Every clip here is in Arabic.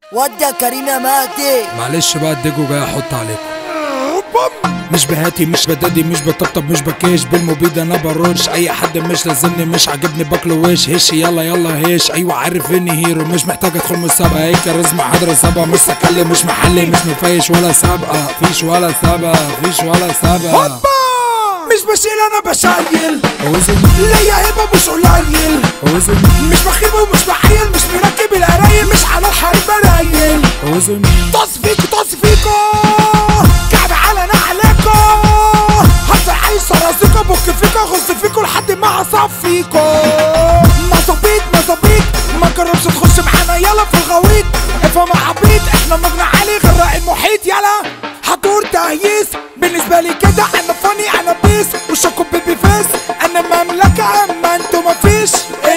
ودي كريم يا مهدي. معلش بقى الديجو جاي احط عليكم. مش بهاتي مش بدادي مش بطبطب مش بكيش بالمبيد انا برونش اي حد مش لازمني مش عاجبني باكله وش هش يلا يلا هش ايوه عارف اني هيرو مش محتاج ادخل مسابقه اي كاريزما حضره سابقه مش سكلي مش محلي مش مفيش ولا سابقه فيش ولا سابقه فيش ولا سابقه. مش بشيل انا بشايل ليا هبه مش قليل مش بخيب ومش بحيل مش مركب القرايل مش على الحريم برايل طاس فيكو كعب على نعلكو هرفع اي صرازيكو بك فيكو غص فيكو لحد ما اصفيكو مظابيط ما جربش تخش معانا يلا في الغويط افهم عبيط احنا مبنى عالي غرق المحيط يلا هدور تهييس بالنسبه لي كده انا فاني انا بيس وشوكو بيبي فيس انا مملكه اما انتو مفيش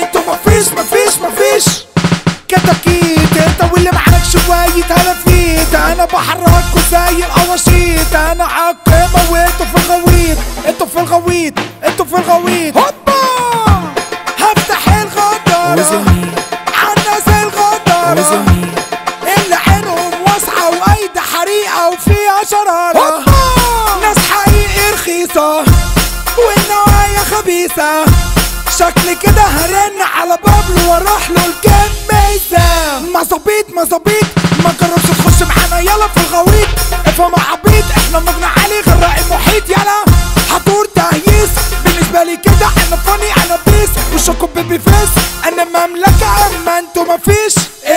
كتاكيت انت واللي معاك شويه تلافيت انا بحرككوا زي القواشيط انا حكامه وانتو في الغويط هوبا هفتح الغدارة عالناس الغدارة اللي عينهم واسعة وايدي حريقة وفيها شرارة ناس حقيقي رخيصة والنوايا خبيثة شكلي كده هرن على بابلو واروح له الكميزة مظابيط ما جربش تخش معانا يلا في الغويط افهم عبيط احنا مبنى عالي غرق المحيط يلا هدور تهييس بالنسبة لي كده انا فاني انا بيس وشوكو بيبي فيس انا مملكة اما انتو مفيش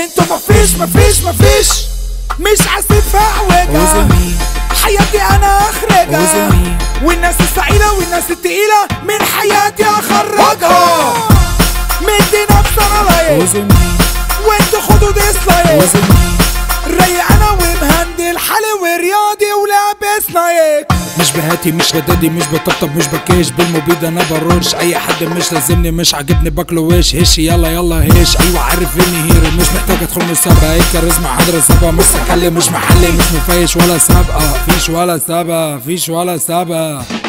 مش عسيف اعوجة حياتي انا اخرجها والناس الثقيلة والناس التقيلة من حياتي اخرجها مدي نفسنا لايك وانتو خدوا ديسلايك رايق انا ومهندل حالي ورياضي ولابس نايك مش بهاتي مش بدادي مش بطبطب مش بكيش بالمبيد انا برونش اي حد مش لازمني مش عاجبني باكله وش هش يلا يلا هش ايوه عارف اني هيرو مش محتاج ادخل مسابقه اي كاريزما حضره سابقه مش سكلي مش محلي مش مفيش ولا سابقه فيش ولا سابقه